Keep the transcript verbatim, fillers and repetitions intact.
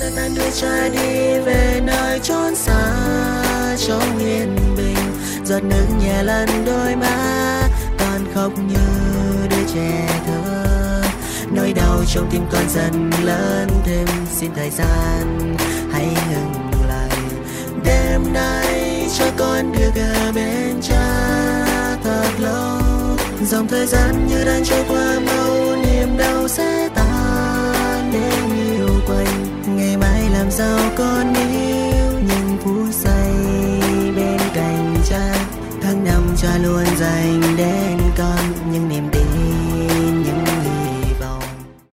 tan đuôi trai đi về nơi chốn xa trong yên bình. Giọt nước nhẹ lần đôi má, con khóc như đứa trẻ thơ. Nỗi đau trong tim con dần lớn thêm, xin thời gian hãy ngừng lại. Đêm nay cho con được ở bên cha thật lâu. Dòng thời gian như đang trôi qua mau, niềm đau sẽ tan nếu yêu quanh. Ngày mai làm sao con yêu những phút giây